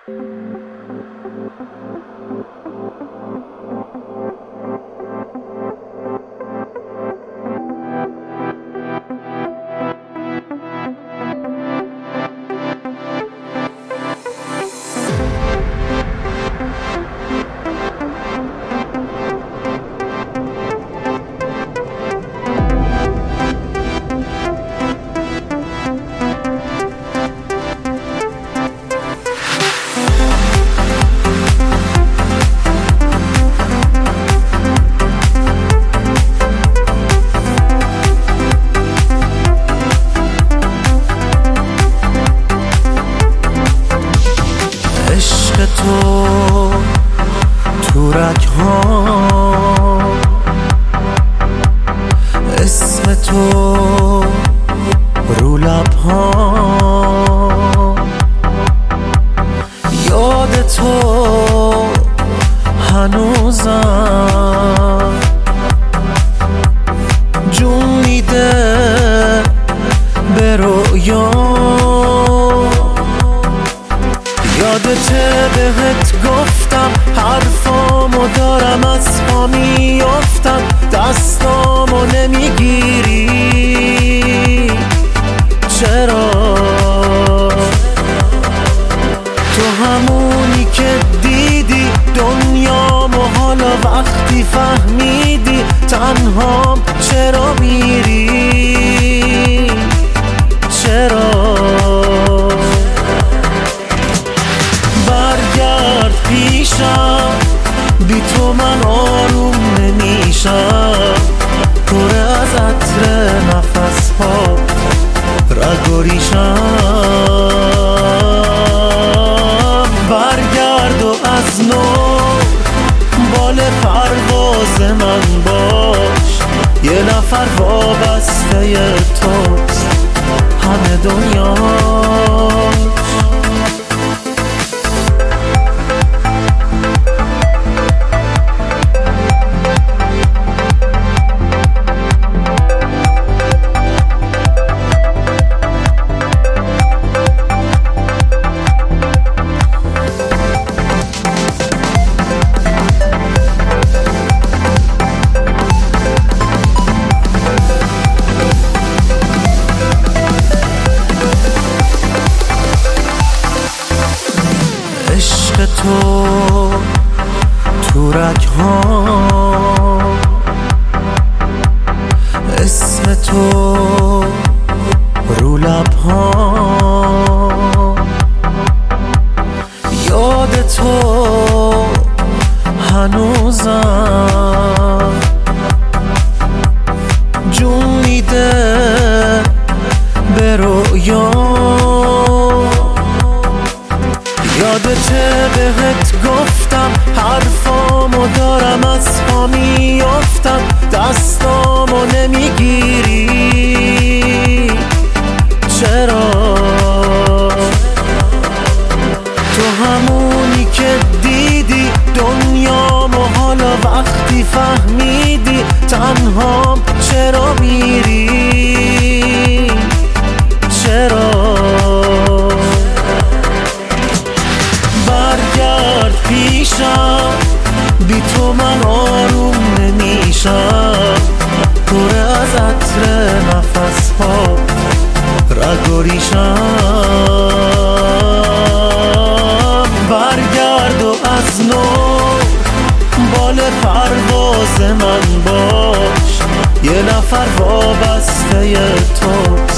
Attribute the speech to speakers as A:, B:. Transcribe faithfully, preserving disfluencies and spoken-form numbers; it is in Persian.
A: تو تو رگ‌هام، اسم تو رو لب‌هام، یاد تو هنوزم جون میده به رویام. یادته بهت گفتم حرفامو دارم از پا میافتم، دستامو نمیگیری چرا؟ تو همونی که دیدی دنیامو، حالا وقتی فهمیدی تنهام چرا میری؟ چرا؟ برگرد پیشم، بی تو من آروم نمیشم، پر از عطر نفس ها رگ و ریشم. برگرد و از نو بال پرواز من باش، یه نفر وابسته توست همه دنیاش. عشق تو تو رگ‌هام، اسم تو رو لب‌هام، یاد تو هنوزم جون میده به رویام. یادته بهت گفتم حرفامو دارم از پا میافتم، دستامو نمیگیری چرا؟ تو همونی که دیدی دنیامو، حالا وقتی فهمیدی تنهام چرا میری؟ چرا؟ برگرد پیشم، بی تو من آروم نمیشم، پر از عطر نفس ها رگ و ریشم. برگرد و از نو بال پرواز من باش، یه نفر وابسته تو